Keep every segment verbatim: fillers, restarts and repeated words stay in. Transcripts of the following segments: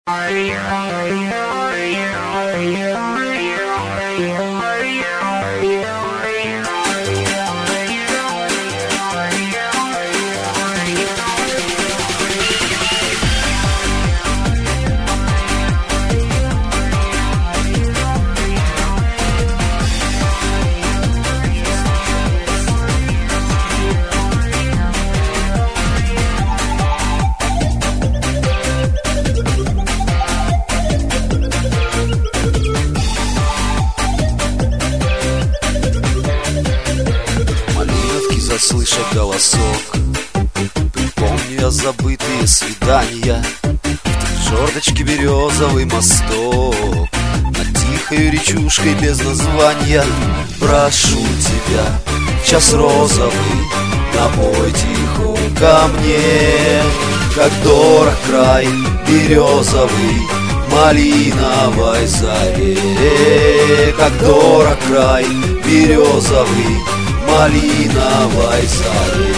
Слыша голосок, припомню я забытые свидания. В жердочке березовый мосток над тихой речушкой без названия. Прошу тебя, в час розовый, напой тихонько мне, как дорог край березовый малиновой заре, как дорог край березовый малиновой заре.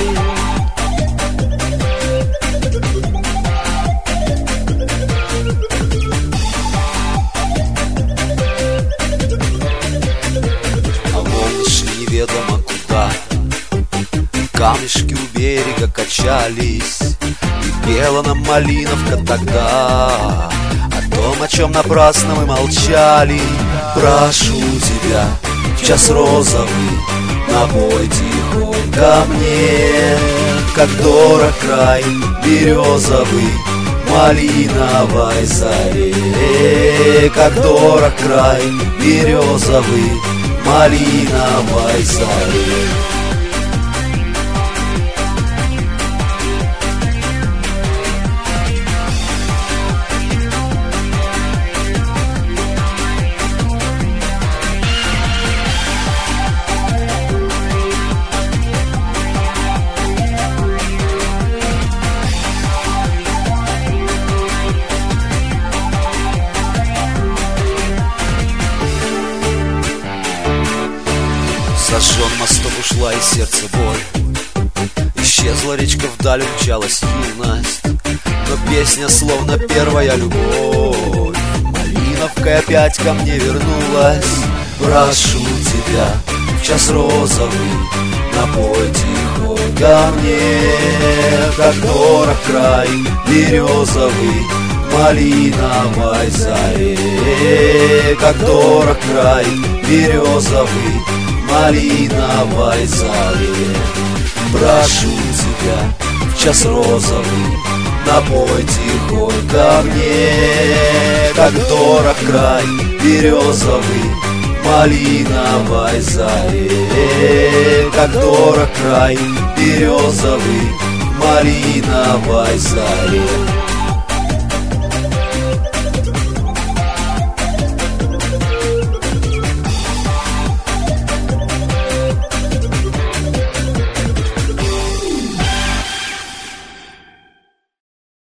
А волны шли неведомо куда, камешки у берега качались, и пела нам малиновка тогда о том, о чем напрасно мы молчали. Прошу тебя, в час розовый, напой тихонько мне, как дорог край березовый малиновой заре, как дорог край березовый малиновой заре. Сожжен мостов, ушла из сердца боль, исчезла речка, вдаль умчалась юность, но песня словно первая любовь малиновкой опять ко мне вернулась. Прошу тебя, в час розовый, напой тихонько мне, как дорог край березовый малиновой заре, как дорог край березовый малиновой заре. Прошу тебя, в час розовый, напой тихонько мне, как дорог край березовый малиновой заре, как дорог край березовый малиновой заре.